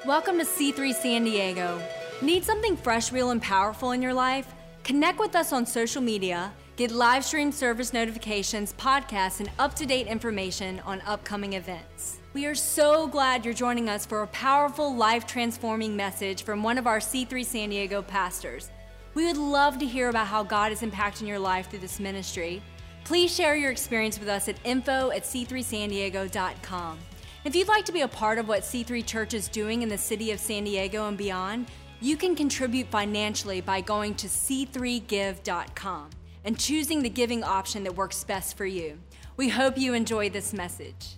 Welcome to C3 San Diego. Need something fresh, real, and powerful in your life? Connect with us on social media, get live stream service notifications, podcasts, and up-to-date information on upcoming events. We are so glad you're joining us for a powerful, life-transforming message from one of our C3 San Diego pastors. We would love to hear about how God is impacting your life through this ministry. Please share your experience with us at info@c3sandiego.com. If you'd like to be a part of what C3 Church is doing in the city of San Diego and beyond, you can contribute financially by going to c3give.com and choosing the giving option that works best for you. We hope you enjoy this message.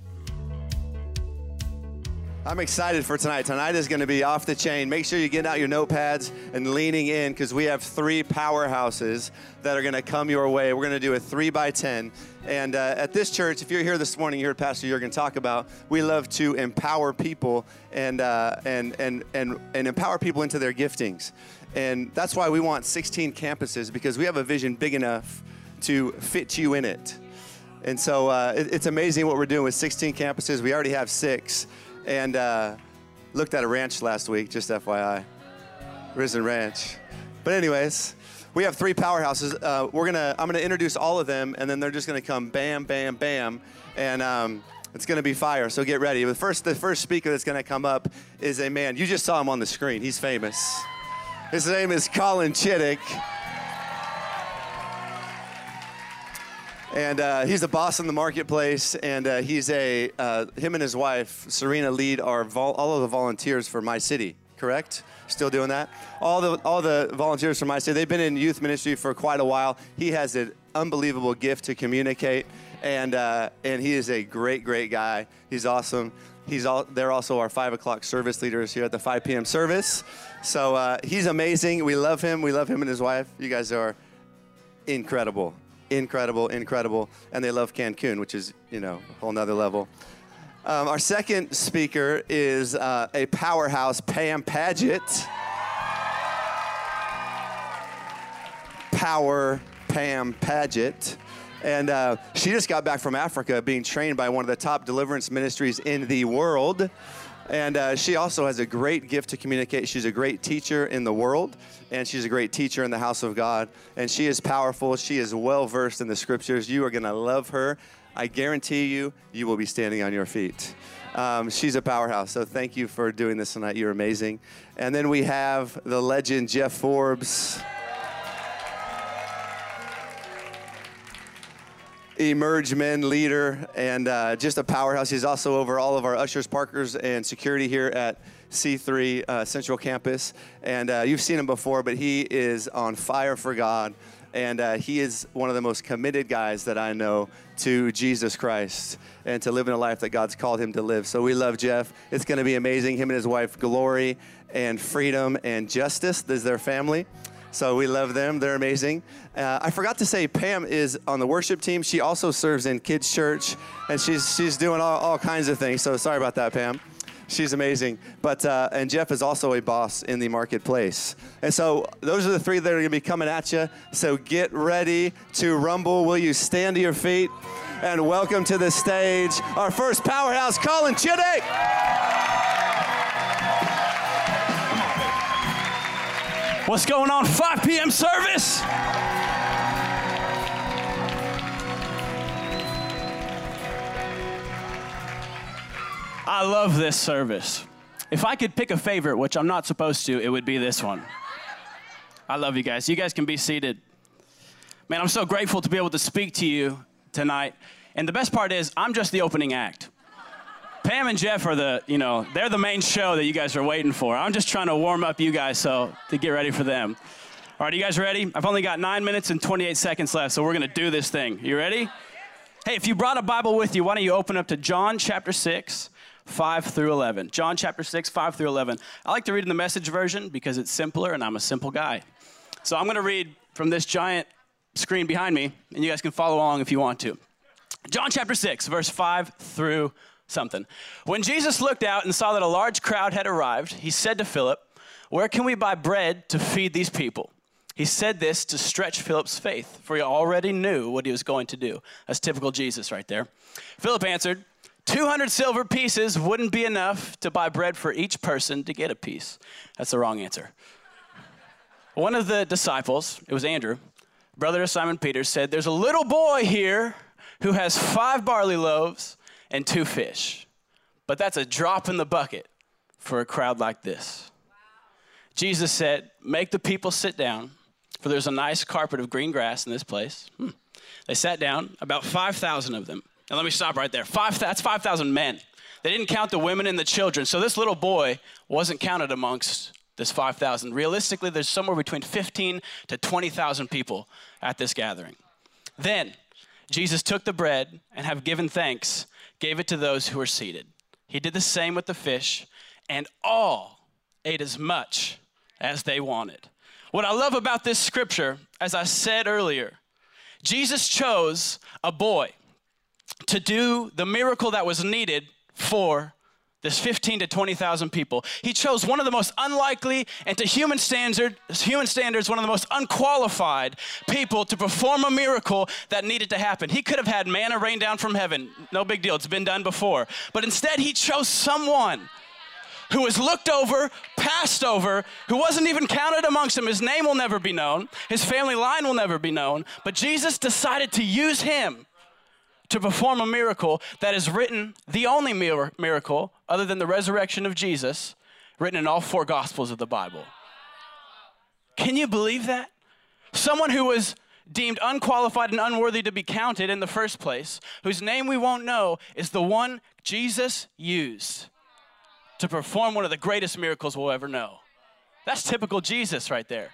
I'm excited for tonight. Tonight is going to be off the chain. Make sure you get out your notepads and leaning in because we have 3 powerhouses that are going to come your way. We're going to do a 3x10. And at this church, if you're here this morning, you heard Pastor Jurgen talk about, we love to empower people and empower people into their giftings. And that's why we want 16 campuses, because we have a vision big enough to fit you in it. And so it's amazing what we're doing with 16 campuses. We already have 6. And looked at a ranch last week, just FYI, Risen Ranch. But anyways, we have 3 powerhouses. I'm gonna introduce all of them, and then they're just gonna come bam, bam, bam, and it's gonna be fire. So get ready. The first speaker that's gonna come up is a man. You just saw him on the screen. He's famous. His name is Colin Chittick. And he's a boss in the marketplace, and him and his wife, Serena, lead all of the volunteers for My City, correct? Still doing that? All the volunteers for My City, they've been in youth ministry for quite a while. He has an unbelievable gift to communicate, and he is a great, great guy. He's awesome. They're also our 5 o'clock service leaders here at the 5 p.m. service. So he's amazing. We love him. We love him and his wife. You guys are incredible. Incredible. And they love Cancun, which is, a whole nother level. Our second speaker is a powerhouse, Pam Paget. Pam Paget. And she just got back from Africa being trained by one of the top deliverance ministries in the world. And she also has a great gift to communicate. She's a great teacher in the world, and she's a great teacher in the house of God. And she is powerful. She is well-versed in the scriptures. You are going to love her. I guarantee you will be standing on your feet. She's a powerhouse. So thank you for doing this tonight. You're amazing. And then we have the legend, Jeff Forbes. Emerge Men leader and just a powerhouse. He's also over all of our ushers, parkers, and security here at C3 Central Campus. And you've seen him before, but he is on fire for God. And he is one of the most committed guys that I know to Jesus Christ and to living a life that God's called him to live. So we love Jeff. It's going to be amazing. Him and his wife, Glory and Freedom and Justice, this is their family. So we love them. They're amazing. I forgot to say, Pam is on the worship team. She also serves in kids' church, and she's doing all kinds of things. So sorry about that, Pam. She's amazing. But and Jeff is also a boss in the marketplace. And so those are the 3 that are going to be coming at you. So get ready to rumble. Will you stand to your feet? And welcome to the stage our first powerhouse, Colin Chittick. What's going on, 5 p.m. service? I love this service. If I could pick a favorite, which I'm not supposed to, it would be this one. I love you guys. You guys can be seated. Man, I'm so grateful to be able to speak to you tonight. And the best part is, I'm just the opening act. Pam and Jeff are they're the main show that you guys are waiting for. I'm just trying to warm up you guys to get ready for them. All right, you guys ready? I've only got 9 minutes and 28 seconds left, so we're going to do this thing. You ready? Hey, if you brought a Bible with you, why don't you open up to John chapter 6, 5 through 11. John chapter 6, 5 through 11. I like to read in the Message version because it's simpler, and I'm a simple guy. So I'm going to read from this giant screen behind me, and you guys can follow along if you want to. John chapter 6, verse 5 through something. When Jesus looked out and saw that a large crowd had arrived, he said to Philip, "Where can we buy bread to feed these people?" He said this to stretch Philip's faith, for he already knew what he was going to do. That's typical Jesus right there. Philip answered, 200 silver pieces wouldn't be enough to buy bread for each person to get a piece. That's the wrong answer. One of the disciples, it was Andrew, brother of Simon Peter, said, there's a little boy here who has 5 barley loaves and 2 fish. But that's a drop in the bucket for a crowd like this. Jesus said, make the people sit down, for there's a nice carpet of green grass in this place. They sat down, about 5,000 of them. And let me stop right there. That's 5,000 men. They didn't count the women and the children. So this little boy wasn't counted amongst this 5,000. Realistically, there's somewhere between 15 to 20,000 people at this gathering. Then Jesus took the bread and having given thanks, gave it to those who were seated. He did the same with the fish, and all ate as much as they wanted. What I love about this scripture, as I said earlier, Jesus chose a boy to do the miracle that was needed for this 15 to 20,000 people. He chose one of the most unlikely and to human standards, one of the most unqualified people to perform a miracle that needed to happen. He could have had manna rain down from heaven. No big deal, it's been done before. But instead he chose someone who was looked over, passed over, who wasn't even counted amongst them. His name will never be known. His family line will never be known. But Jesus decided to use him to perform a miracle that is written, the only miracle other than the resurrection of Jesus, written in all 4 Gospels of the Bible. Can you believe that? Someone who was deemed unqualified and unworthy to be counted in the first place, whose name we won't know, is the one Jesus used to perform one of the greatest miracles we'll ever know. That's typical Jesus right there.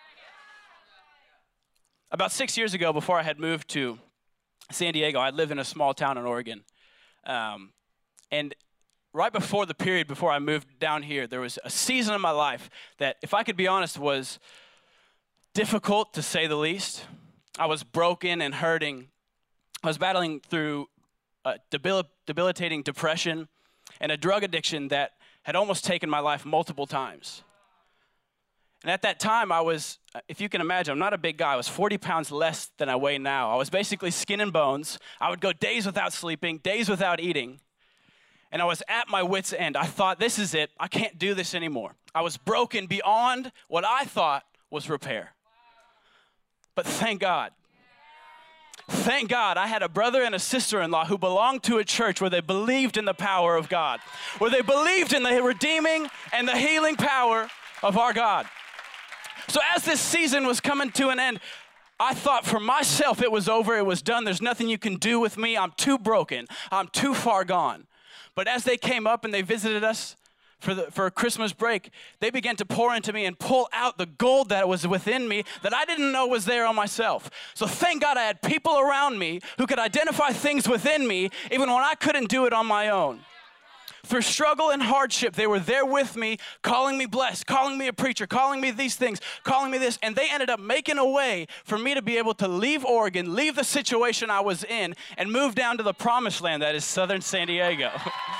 About 6 years ago, before I had moved to San Diego, I lived in a small town in Oregon. And right before the period before I moved down here, there was a season of my life that, if I could be honest, was difficult to say the least. I was broken and hurting. I was battling through debilitating depression and a drug addiction that had almost taken my life multiple times. And at that time, I was, if you can imagine, I'm not a big guy. I was 40 pounds less than I weigh now. I was basically skin and bones. I would go days without sleeping, days without eating. And I was at my wit's end. I thought, this is it. I can't do this anymore. I was broken beyond what I thought was repair. But thank God. Thank God I had a brother and a sister-in-law who belonged to a church where they believed in the power of God, where they believed in the redeeming and the healing power of our God. So as this season was coming to an end, I thought for myself it was over, it was done. There's nothing you can do with me. I'm too broken. I'm too far gone. But as they came up and they visited us for a Christmas break, they began to pour into me and pull out the gold that was within me that I didn't know was there on myself. So thank God I had people around me who could identify things within me even when I couldn't do it on my own. Through struggle and hardship, they were there with me, calling me blessed, calling me a preacher, calling me these things, calling me this, and they ended up making a way for me to be able to leave Oregon, leave the situation I was in, and move down to the promised land that is southern San Diego.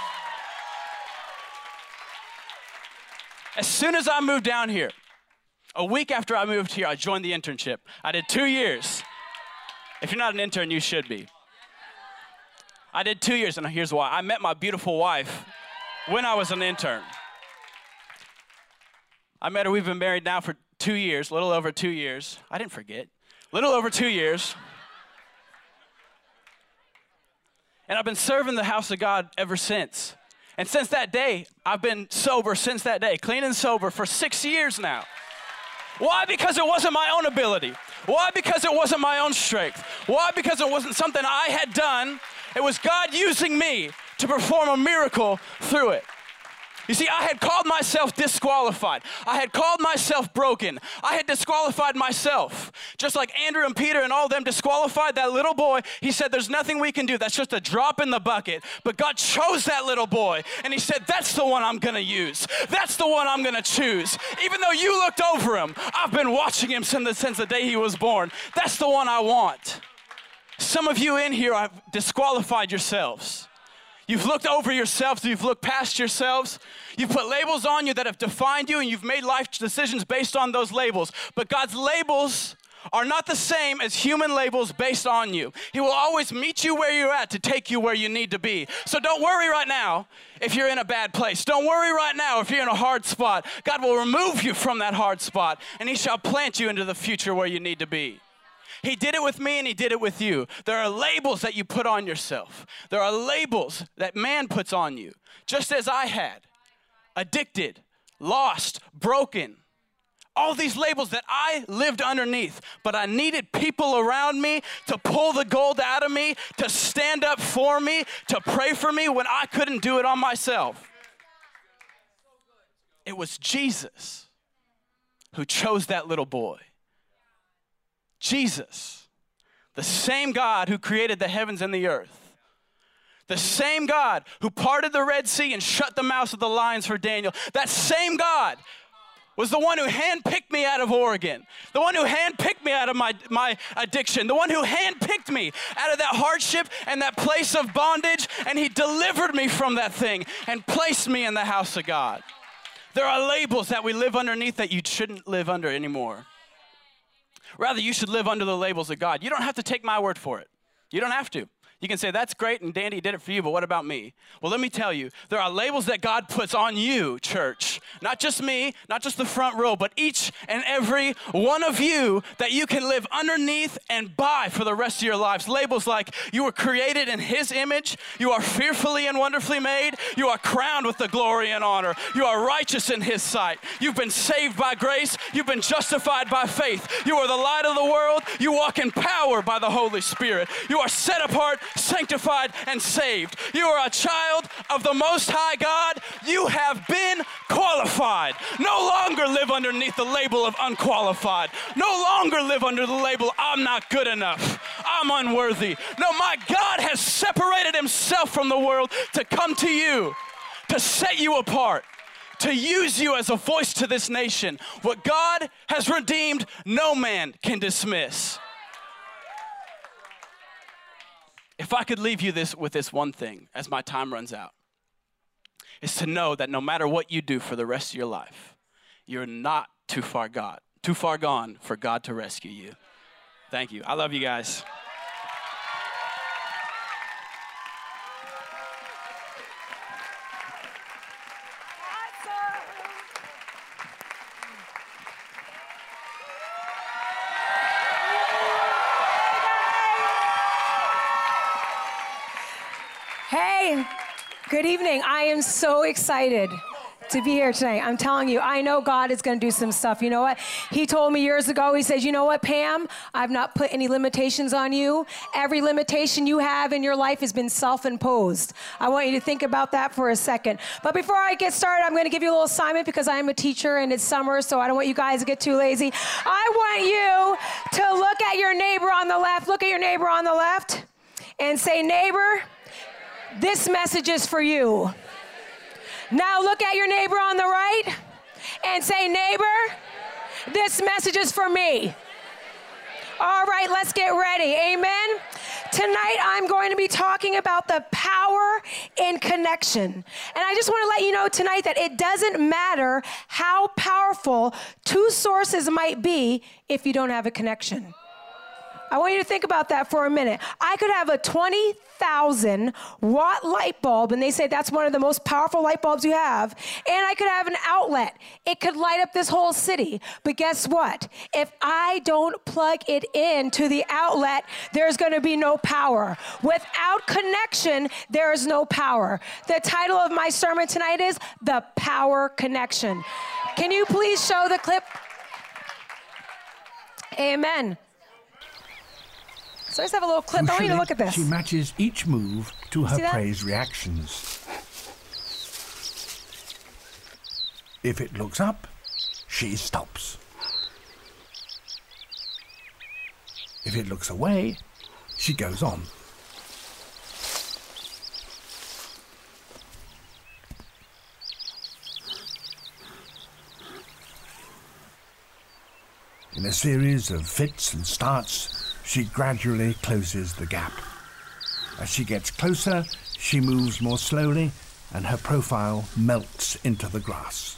As soon as I moved down here, a week after I moved here, I joined the internship. I did 2 years. If you're not an intern, you should be. I did 2 years, and here's why. I met my beautiful wife when I was an intern. I met her. We've been married now for 2 years, a little over 2 years. I didn't forget. A little over 2 years. And I've been serving the house of God ever since. And since that day, I've been sober since that day, clean and sober for 6 years now. Why? Because it wasn't my own ability. Why? Because it wasn't my own strength. Why? Because it wasn't something I had done. It was God using me to perform a miracle through it. You see, I had called myself disqualified. I had called myself broken. I had disqualified myself. Just like Andrew and Peter and all them disqualified that little boy, he said, there's nothing we can do. That's just a drop in the bucket. But God chose that little boy, and he said, that's the one I'm going to use. That's the one I'm going to choose. Even though you looked over him, I've been watching him since the day he was born. That's the one I want. Some of you in here have disqualified yourselves. You've looked over yourselves, you've looked past yourselves, you've put labels on you that have defined you, and you've made life decisions based on those labels. But God's labels are not the same as human labels based on you. He will always meet you where you're at to take you where you need to be. So don't worry right now if you're in a bad place. Don't worry right now if you're in a hard spot. God will remove you from that hard spot, and he shall plant you into the future where you need to be. He did it with me, and he did it with you. There are labels that you put on yourself. There are labels that man puts on you, just as I had. Addicted, lost, broken. All these labels that I lived underneath, but I needed people around me to pull the gold out of me, to stand up for me, to pray for me when I couldn't do it on myself. It was Jesus who chose that little boy. Jesus, the same God who created the heavens and the earth, the same God who parted the Red Sea and shut the mouths of the lions for Daniel, that same God was the one who handpicked me out of Oregon, the one who handpicked me out of my addiction, the one who handpicked me out of that hardship and that place of bondage, and he delivered me from that thing and placed me in the house of God. There are labels that we live underneath that you shouldn't live under anymore. Rather, you should live under the labels of God. You don't have to take my word for it. You don't have to. You can say, that's great, and Dandy did it for you, but what about me? Well, let me tell you, there are labels that God puts on you, church. Not just me, not just the front row, but each and every one of you that you can live underneath and by for the rest of your lives. Labels like you were created in his image, you are fearfully and wonderfully made, you are crowned with the glory and honor, you are righteous in his sight, you've been saved by grace, you've been justified by faith, you are the light of the world, you walk in power by the Holy Spirit, you are set apart, sanctified, and saved. You are a child of the Most High God. You have been qualified. No longer live underneath the label of unqualified. No longer live under the label, I'm not good enough. I'm unworthy. No, my God has separated himself from the world to come to you, to set you apart, to use you as a voice to this nation. What God has redeemed, no man can dismiss. If I could leave you with this one thing as my time runs out, is to know that no matter what you do for the rest of your life, you're not too far gone for God to rescue you. Thank you. I love you guys. Hey, good evening. I am so excited to be here tonight. I'm telling you, I know God is going to do some stuff. You know what? He told me years ago, he says, you know what, Pam? I've not put any limitations on you. Every limitation you have in your life has been self-imposed. I want you to think about that for a second. But before I get started, I'm going to give you a little assignment because I am a teacher and it's summer, so I don't want you guys to get too lazy. I want you to look at your neighbor on the left. Look at your neighbor on the left and say, neighbor, this message is for you. Now look at your neighbor on the right and say, neighbor, this message is for me. All right, let's get ready. Amen. Tonight, I'm going to be talking about the power in connection. And I just want to let you know tonight that it doesn't matter how powerful two sources might be if you don't have a connection. I want you to think about that for a minute. I could have a 20,000 watt light bulb, and they say that's one of the most powerful light bulbs you have, and I could have an outlet. It could light up this whole city. But guess what? If I don't plug it in to the outlet, there's going to be no power. Without connection, there is no power. The title of my sermon tonight is The Power Connection. Can you please show the clip? Amen. So I just have a little clip. I want you to look at this. She matches each move to her prey's reactions. If it looks up, she stops. If it looks away, she goes on. In a series of fits and starts, she gradually closes the gap. As she gets closer, she moves more slowly, and her profile melts into the grass.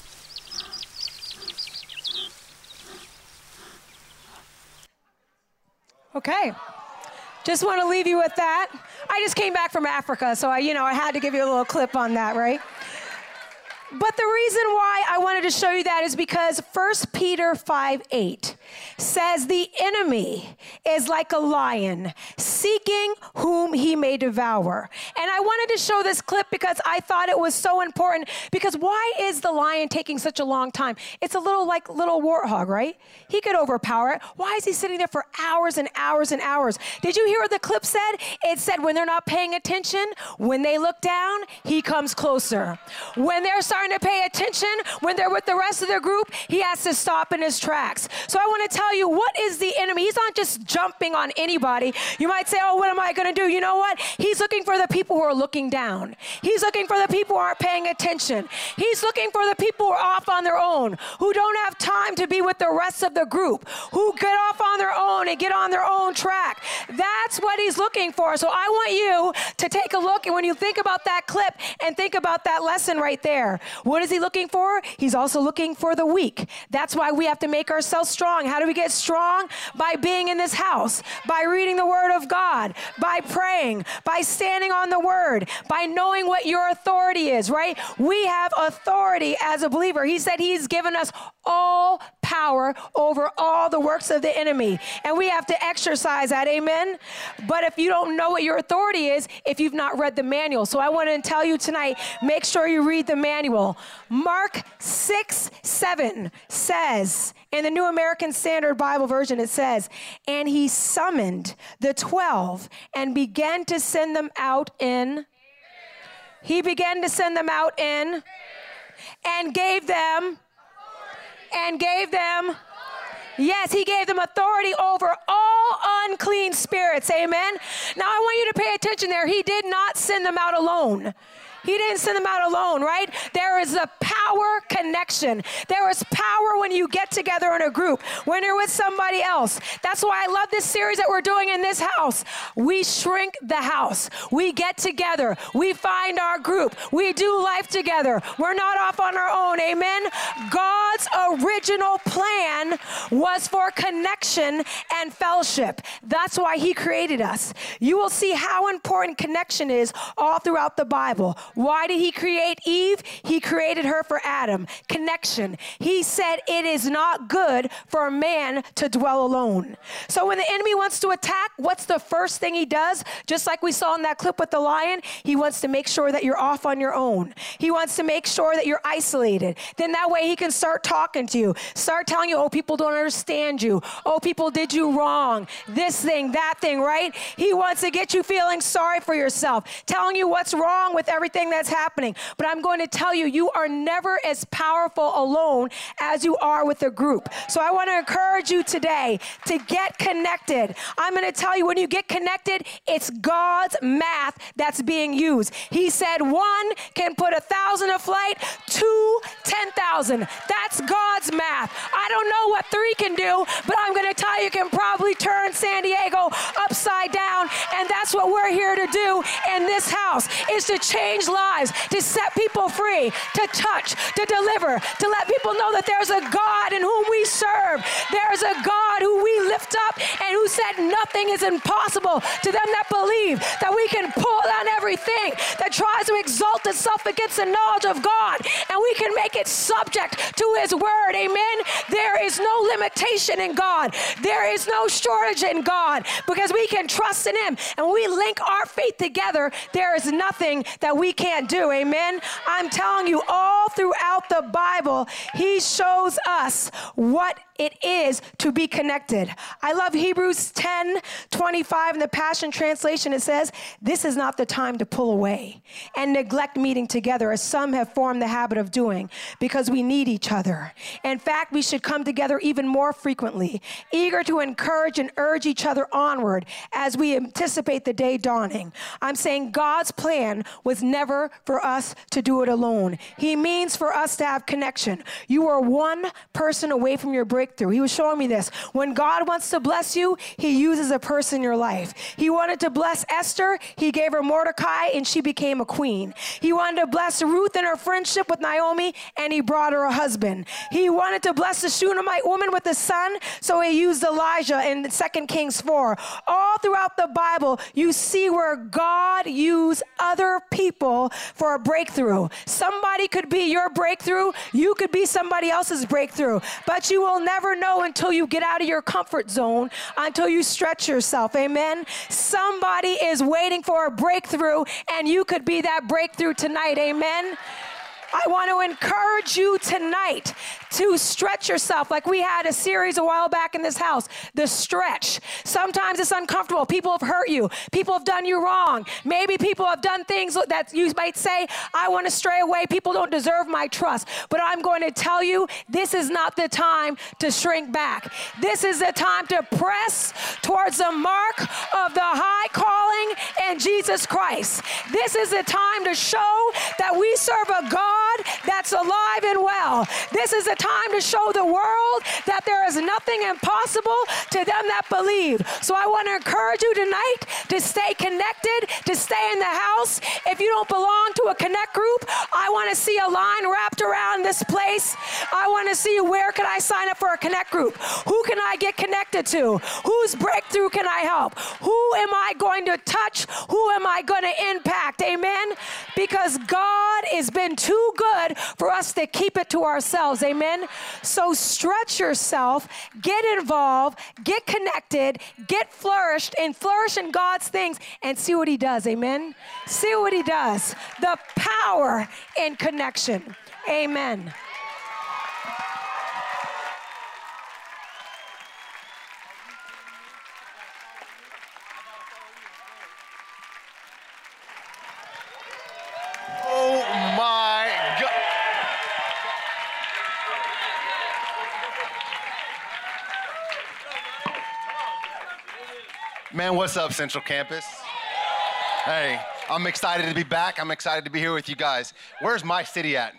Okay. Just want to leave you with that. I just came back from Africa, so I had to give you a little clip on that, right? But the reason why I wanted to show you that is because 1 Peter 5:8 says the enemy is like a lion seeking whom he may devour. And I wanted to show this clip because I thought it was so important, because why is the lion taking such a long time? It's a little warthog, right? He could overpower it. Why is he sitting there for hours and hours and hours? Did you hear what the clip said? It said when they're not paying attention, when they look down, he comes closer. When they're starting to pay attention, when they're with the rest of their group, he has to stop in his tracks. So I want to tell you, what is the enemy? He's not just jumping on anybody. You might say, oh, what am I going to do? You know what? He's looking for the people who are looking down. He's looking for the people who aren't paying attention. He's looking for the people who are off on their own, who don't have time to be with the rest of the group, who get off on their own and get on their own track. That's what he's looking for. So I want you to take a look, and when you think about that clip and think about that lesson right there, what is he looking for? He's also looking for the weak. That's why we have to make ourselves strong. How do we get strong? By being in this house, by reading the Word of God, by praying, by standing on the Word, by knowing what your authority is, right? We have authority as a believer. He said he's given us all power over all the works of the enemy, and we have to exercise that, amen? But if you don't know what your authority is, if you've not read the manual, so I want to tell you tonight, make sure you read the manual. Mark 6:7 says, in the New American Standard Bible Version, it says, and he summoned the 12 and began to send them out in, he began to send them out in, and gave them, yes, he gave them authority over all unclean spirits, amen? Now I want you to pay attention there. He did not send them out alone. He didn't send them out alone, right? There is a power connection. There is power when you get together in a group, when you're with somebody else. That's why I love this series that we're doing in this house. We shrink the house. We get together. We find our group. We do life together. We're not off on our own, amen? God's original plan was for connection and fellowship. That's why he created us. You will see how important connection is all throughout the Bible. Why did he create Eve? He created her for Adam. Connection. He said it is not good for a man to dwell alone. So when the enemy wants to attack, what's the first thing he does? Just like we saw in that clip with the lion, he wants to make sure that you're off on your own. He wants to make sure that you're isolated. Then that way he can start talking to you, start telling you, oh, people don't understand you. Oh, people did you wrong. This thing, that thing, right? He wants to get you feeling sorry for yourself, telling you what's wrong with everything that's happening. But I'm going to tell you, you are never as powerful alone as you are with a group. So I want to encourage you today to get connected. I'm going to tell you, when you get connected, it's God's math that's being used. He said 1 can put 1,000 to flight, 2, 10,000. That's God's math. I don't know what 3 can do, but I'm going to tell you, can probably turn San Diego upside down. And that's what we're here to do in this house, is to change lives, to set people free, to touch, to deliver, to let people know that there's a God in whom we serve. There's a God who we lift up and who said nothing is impossible to them that believe, that we can pull down everything that tries to exalt itself against the knowledge of God, and we can make it subject to his word, amen? There is no limitation in God. There is no shortage in God, because we can trust in him, and when we link our faith together, there is nothing that we can't do, amen? I'm telling you, all throughout the Bible, he shows us what it is to be connected. I love Hebrews 10:25 in the Passion Translation. It says, this is not the time to pull away and neglect meeting together, as some have formed the habit of doing, because we need each other. In fact, we should come together even more frequently, eager to encourage and urge each other onward as we anticipate the day dawning. I'm saying God's plan was never for us to do it alone. He means means for us to have connection. You are one person away from your breakthrough. He was showing me this. When God wants to bless you, he uses a person in your life. He wanted to bless Esther. He gave her Mordecai, and she became a queen. He wanted to bless Ruth in her friendship with Naomi, and he brought her a husband. He wanted to bless the Shunammite woman with a son, so he used Elijah in 2 Kings 4. All throughout the Bible, you see where God used other people for a breakthrough. Somebody could be your breakthrough. You could be somebody else's breakthrough. But you will never know until you get out of your comfort zone, until you stretch yourself. Amen? Somebody is waiting for a breakthrough, and you could be that breakthrough tonight. Amen? I want to encourage you tonight to stretch yourself. Like we had a series a while back in this house, The Stretch. Sometimes it's uncomfortable. People have hurt you. People have done you wrong. Maybe people have done things that you might say, I want to stray away. People don't deserve my trust. But I'm going to tell you, this is not the time to shrink back. This is the time to press towards the mark of the high calling in Jesus Christ. This is the time to show that we serve a God that's alive and well. This is a time to show the world that there is nothing impossible to them that believe. So I want to encourage you tonight to stay connected, to stay in the house. If you don't belong to a connect group, I want to see a line wrapped around this place. I want to see where can I sign up for a connect group? Who can I get connected to? Whose breakthrough can I help? Who am I going to touch? Who am I going to impact? Amen? Because God has been too good for us to keep it to ourselves. Amen? So stretch yourself, get involved, get connected, get flourished, and flourish in God's things and see what he does. Amen? See what he does. The power in connection. Amen. Oh my God. Man, what's up, Central Campus? Hey, I'm excited to be back. I'm excited to be here with you guys. Where's my city at?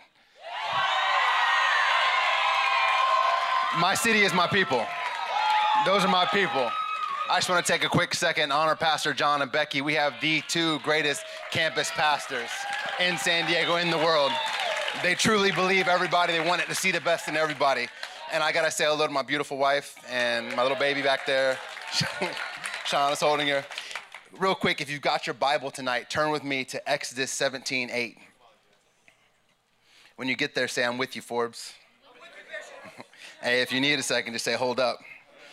My city is my people. Those are my people. I just want to take a quick second and honor Pastor John and Becky. We have the two greatest campus pastors in San Diego, in the world. They truly believe everybody. They want it to see the best in everybody. And I got to say hello to my beautiful wife and my little baby back there. Sean is holding her. Real quick, if you've got your Bible tonight, turn with me to Exodus 17:8. When you get there, say, I'm with you, Forbes. Hey, if you need a second, just say, hold up.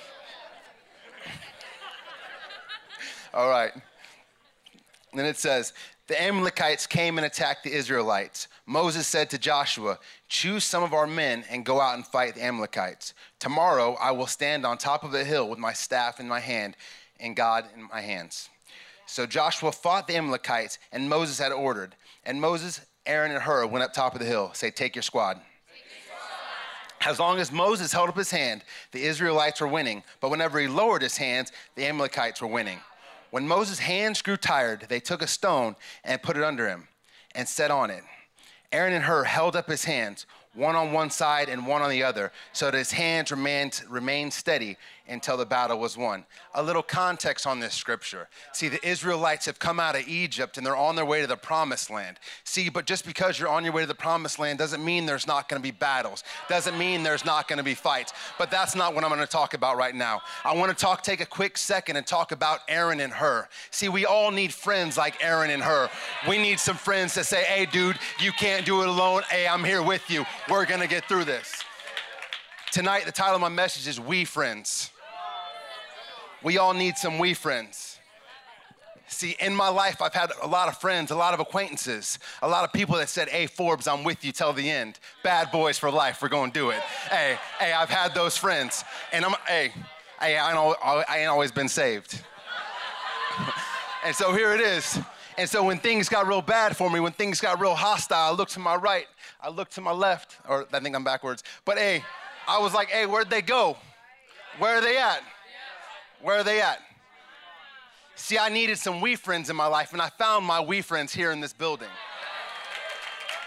All right. And then it says, the Amalekites came and attacked the Israelites. Moses said to Joshua, choose some of our men and go out and fight the Amalekites. Tomorrow I will stand on top of the hill with my staff in my hand and God in my hands. So Joshua fought the Amalekites, and Moses had ordered. And Moses, Aaron, and Hur went up top of the hill. Say, take your squad. As long as Moses held up his hand, the Israelites were winning. But whenever he lowered his hands, the Amalekites were winning. When Moses' hands grew tired, they took a stone and put it under him and sat on it. Aaron and Hur held up his hands, one on one side and one on the other, so that his hands remained steady until the battle was won. A little context on this scripture. See, the Israelites have come out of Egypt and they're on their way to the promised land. See, but just because you're on your way to the promised land doesn't mean there's not going to be battles. Doesn't mean there's not going to be fights. But that's not what I'm going to talk about right now. I want to take a quick second and talk about Aaron and Hur. See, we all need friends like Aaron and Hur. We need some friends to say, hey, dude, you can't do it alone. Hey, I'm here with you. We're going to get through this. Tonight, the title of my message is We Friends. We all need some we friends. See, in my life, I've had a lot of friends, a lot of acquaintances, a lot of people that said, hey, Forbes, I'm with you till the end. Bad boys for life, we're gonna do it. Hey, I've had those friends. And I ain't always been saved. And so here it is. And so when things got real bad for me, when things got real hostile, I looked to my right, I looked to my left, or I think I'm backwards. But hey, I was like, hey, where'd they go? Where are they at? Where are they at? See, I needed some we friends in my life, and I found my we friends here in this building.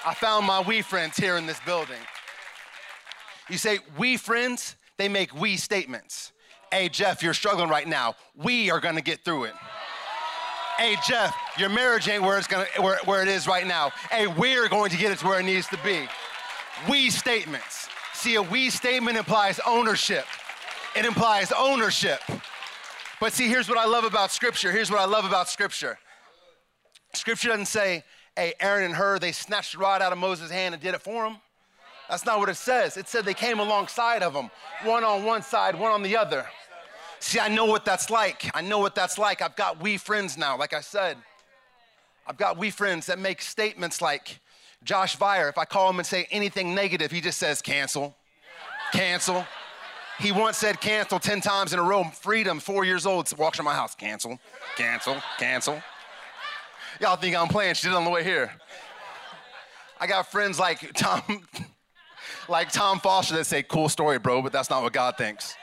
I found my we friends here in this building. You say, we friends, they make we statements. Hey, Jeff, you're struggling right now. We are gonna get through it. Hey, Jeff, your marriage ain't where it is right now. Hey, we're going to get it to where it needs to be. We statements. See, a we statement implies ownership. It implies ownership. But see, here's what I love about Scripture. Here's what I love about Scripture. Scripture doesn't say, hey, Aaron and Hur, they snatched the rod out of Moses' hand and did it for him. That's not what it says. It said they came alongside of him, one on one side, one on the other. See, I know what that's like. I know what that's like. I've got we friends now, like I said. I've got we friends that make statements like Josh Vire. If I call him and say anything negative, he just says, cancel, cancel. He once said cancel 10 times in a row. Freedom, 4 years old, walks in my house. Cancel, cancel, cancel. Y'all think I'm playing. She did it on the way here. I got friends like Tom Foster that say, cool story, bro, but that's not what God thinks.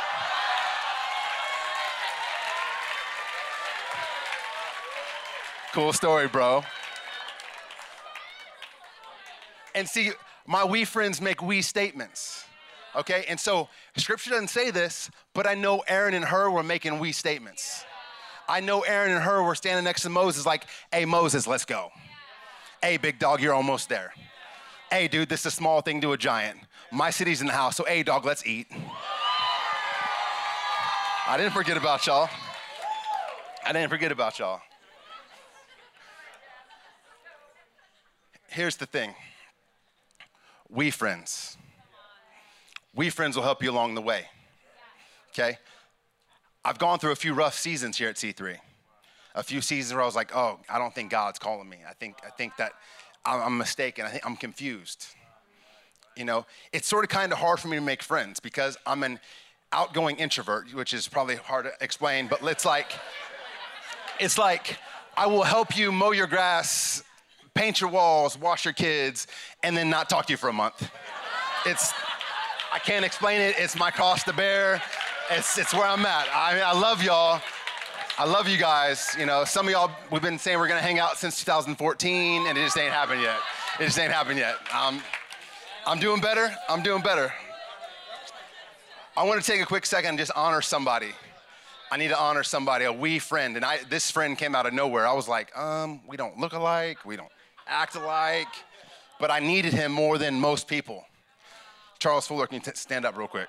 Cool story, bro. And see, my we friends make we statements, okay? And so Scripture doesn't say this, but I know Aaron and Hur were making we statements. I know Aaron and Hur were standing next to Moses like, hey, Moses, let's go. Hey, big dog, you're almost there. Hey, dude, this is a small thing to a giant. My city's in the house, so hey, dog, let's eat. I didn't forget about y'all. I didn't forget about y'all. Here's the thing. We friends will help you along the way, okay? I've gone through a few rough seasons here at C3. A few seasons where I was like, oh, I don't think God's calling me. I think that I'm mistaken. I think I'm confused. You know, it's sort of kind of hard for me to make friends because I'm an outgoing introvert, which is probably hard to explain, but it's like I will help you mow your grass, paint your walls, wash your kids, and then not talk to you for a month. I can't explain it. It's my cross to bear. It's where I'm at. I love y'all. I love you guys. You know, some of y'all, we've been saying we're gonna hang out since 2014, and it just ain't happened yet. It just ain't happened yet. I'm doing better. I'm doing better. I want to take a quick second and just honor somebody. I need to honor somebody, a we friend, and this friend came out of nowhere. I was like, we don't look alike, we don't act alike, but I needed him more than most people. Charles Fuller, can you stand up real quick?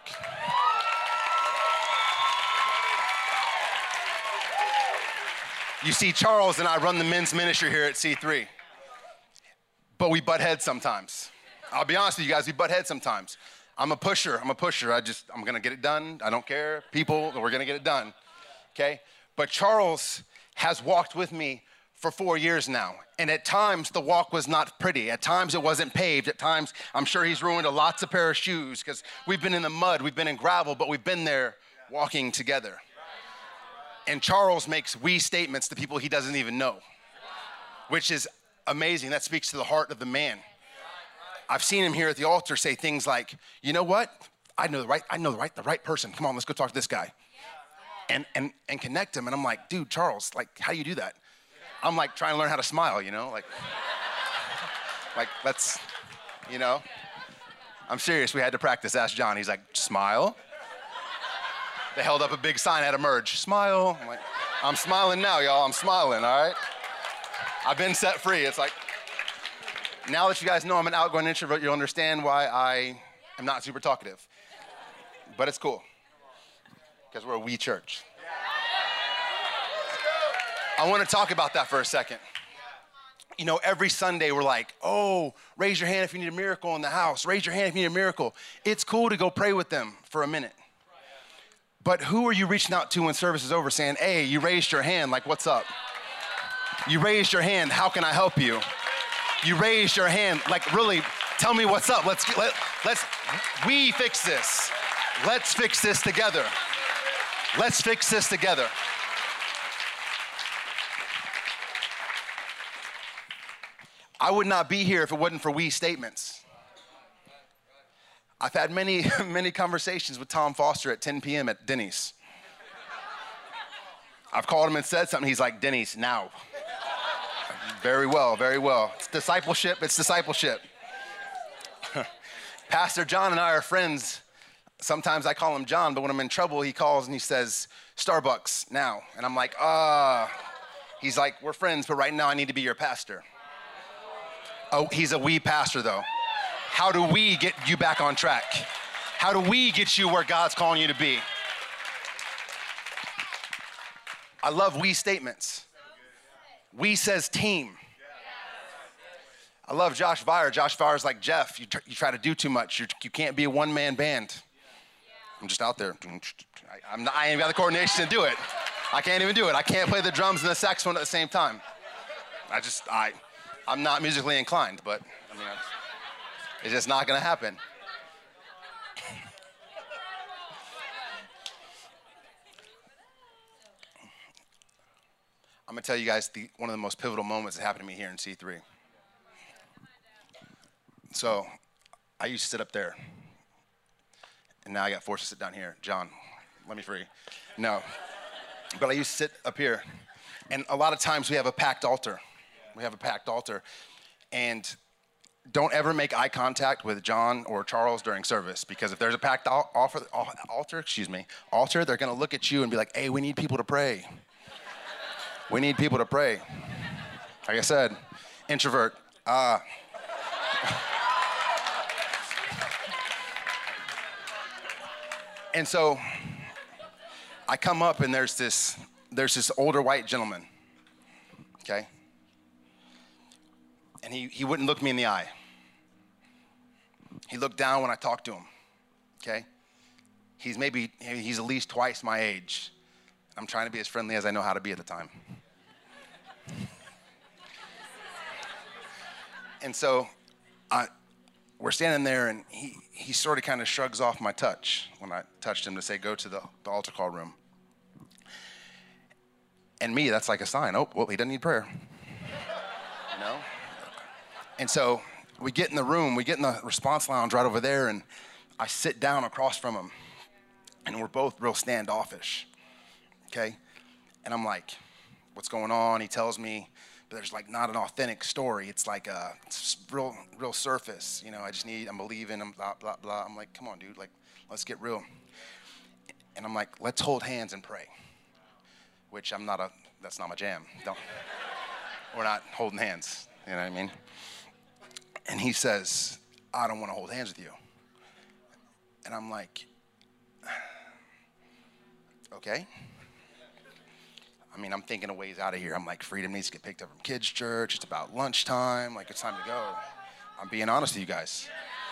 You see, Charles and I run the men's ministry here at C3, but we butt heads sometimes. I'll be honest with you guys, we butt heads sometimes. I'm a pusher. I'm gonna get it done. I don't care. People, we're gonna get it done, okay? But Charles has walked with me for 4 years now, and at times the walk was not pretty. At times it wasn't paved. At times, I'm sure he's ruined lots of pair of shoes because we've been in the mud, we've been in gravel, but we've been there walking together. And Charles makes we statements to people he doesn't even know, which is amazing. That speaks to the heart of the man. I've seen him here at the altar say things like, you know what? I know the right person. Come on, let's go talk to this guy. And connect him. And I'm like, dude, Charles, like, how do you do that? I'm like trying to learn how to smile, you know? Like let's, you know? I'm serious, we had to practice. Ask John. He's like, smile. They held up a big sign at Emerge. Smile. I'm like, I'm smiling now, y'all. I'm smiling, all right? I've been set free. It's like, now that you guys know I'm an outgoing introvert, you'll understand why I am not super talkative. But it's cool, because we're a we church. I want to talk about that for a second. You know, every Sunday we're like, oh, raise your hand if you need a miracle in the house. Raise your hand if you need a miracle. It's cool to go pray with them for a minute. But who are you reaching out to when service is over saying, hey, you raised your hand, like, what's up? You raised your hand, how can I help you? You raised your hand, like, really, tell me what's up. We fix this. Let's fix this together. Let's fix this together. I would not be here if it wasn't for we statements. I've had many, many conversations with Tom Foster at 10 p.m. at Denny's. I've called him and said something. He's like, Denny's, now. Very well, very well. It's discipleship, it's discipleship. Pastor John and I are friends. Sometimes I call him John, but when I'm in trouble, he calls and he says, Starbucks now. And I'm like, He's like, we're friends, but right now I need to be your pastor. Oh, he's a we pastor though. How do we get you back on track? How do we get you where God's calling you to be? I love we statements. We says team. I love Josh Vire. Josh Vire's like, Jeff, you try to do too much. You can't be a one-man band. I'm just out there. I ain't got the coordination to do it. I can't even do it. I can't play the drums and the saxophone at the same time. I'm not musically inclined, but I mean, it's just not gonna happen. I'm gonna tell you guys one of the most pivotal moments that happened to me here in C3. So, I used to sit up there, and now I got forced to sit down here. John, let me free. No, but I used to sit up here, and a lot of times we have a packed altar. We have a packed altar, and don't ever make eye contact with John or Charles during service, because if there's a packed altar, they're gonna look at you and be like, hey, we need people to pray. We need people to pray. Like I said, introvert. And so I come up and there's this older white gentleman, okay? And he wouldn't look me in the eye. He looked down when I talked to him, okay? He's at least twice my age. I'm trying to be as friendly as I know how to be at the time. And so we're standing there, and he sort of kind of shrugs off my touch when I touched him to say, go to the altar call room. And me, that's like a sign. Oh, well, he doesn't need prayer. You know? And so we get in the room, we get in the response lounge right over there, and I sit down across from him, and we're both real standoffish, okay? And I'm like, what's going on? He tells me, but there's like not an authentic story. It's like it's real surface. You know, I'm believing, I'm blah, blah, blah. I'm like, come on, dude, like, let's get real. And I'm like, let's hold hands and pray, which that's not my jam. We're not holding hands, you know what I mean? And he says, I don't want to hold hands with you. And I'm like, okay. I mean, I'm thinking of ways out of here. I'm like, Freedom needs to get picked up from kids' church. It's about lunchtime. Like, it's time to go. I'm being honest with you guys.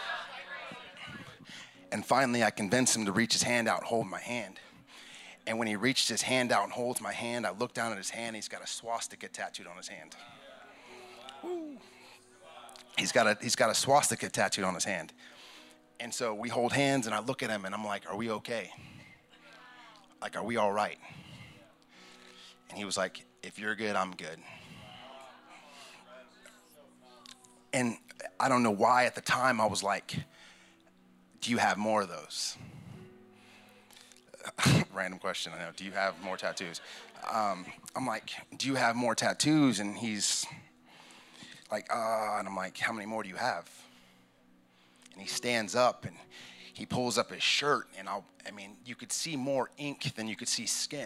And finally, I convinced him to reach his hand out and hold my hand. And when he reached his hand out and holds my hand, I look down at his hand. He's got a swastika tattooed on his hand. Woo. He's got a swastika tattooed on his hand. And so we hold hands, and I look at him, and I'm like, are we okay? Like, are we all right? And he was like, if you're good, I'm good. And I don't know why at the time I was like, do you have more of those? Random question, I know. Do you have more tattoos? I'm like, do you have more tattoos? And he's like, and I'm like, how many more do you have? And he stands up and he pulls up his shirt, and I mean, you could see more ink than you could see skin.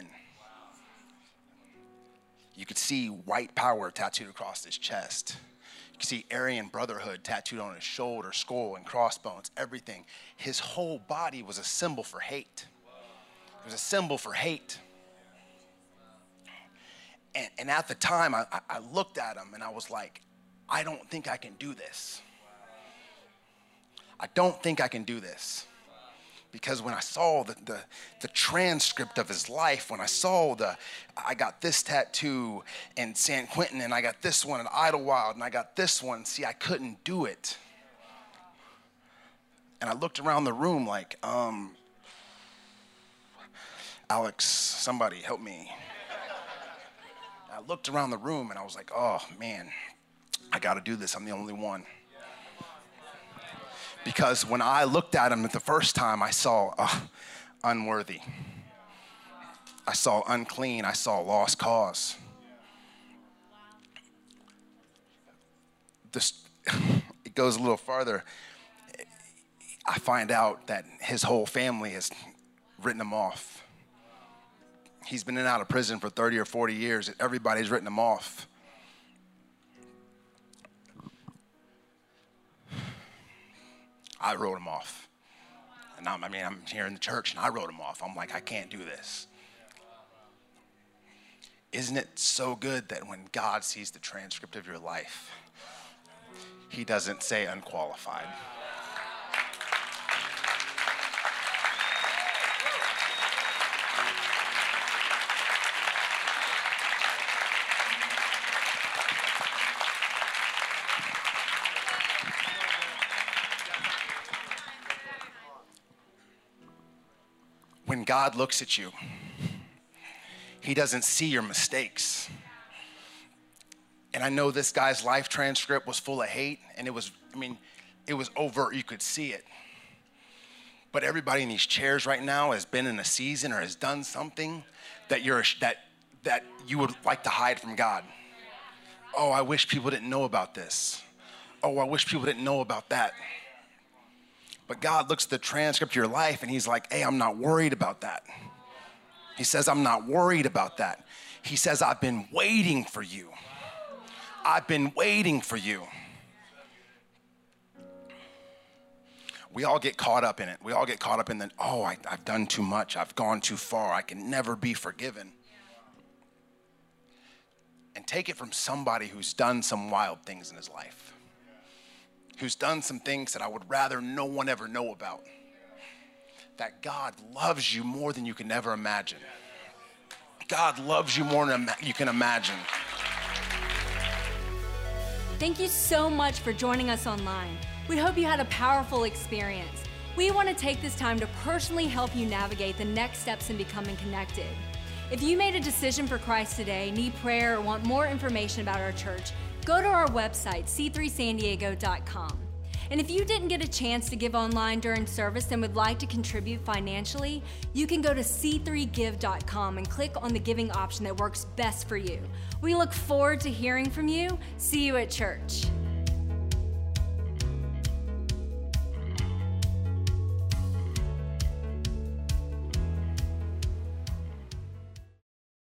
You could see white power tattooed across his chest. You could see Aryan brotherhood tattooed on his shoulder, skull, and crossbones, everything. His whole body was a symbol for hate. It was a symbol for hate. And at the time, I looked at him and I was like, I don't think I can do this. I don't think I can do this. Because when I saw the transcript of his life, when I saw I got this tattoo in San Quentin, and I got this one in Idlewild, and I got this one, see, I couldn't do it. And I looked around the room like, Alex, somebody help me. I looked around the room and I was like, oh man, I gotta do this, I'm the only one. Because when I looked at him the first time, I saw unworthy. I saw unclean. I saw lost cause. it goes a little farther. I find out that his whole family has written him off. He's been in and out of prison for 30 or 40 years. Everybody's written him off. I wrote him off. And I'm here in the church and I wrote him off. I'm like, I can't do this. Isn't it so good that when God sees the transcript of your life, he doesn't say unqualified? When God looks at you, he doesn't see your mistakes. And I know this guy's life transcript was full of hate, and it was overt, you could see it. But everybody in these chairs right now has been in a season or has done something that you would like to hide from God. Oh, I wish people didn't know about this. Oh, I wish people didn't know about that. But God looks at the transcript of your life and he's like, hey, I'm not worried about that. He says, I'm not worried about that. He says, I've been waiting for you. I've been waiting for you. We all get caught up in it. We all get caught up in the, I've done too much. I've gone too far. I can never be forgiven. And take it from somebody who's done some wild things in his life. Who's done some things that I would rather no one ever know about. That God loves you more than you can ever imagine. God loves you more than you can imagine. Thank you so much for joining us online. We hope you had a powerful experience. We want to take this time to personally help you navigate the next steps in becoming connected. If you made a decision for Christ today, need prayer, or want more information about our church, go to our website, c3sandiego.com. And if you didn't get a chance to give online during service and would like to contribute financially, you can go to c3give.com and click on the giving option that works best for you. We look forward to hearing from you. See you at church.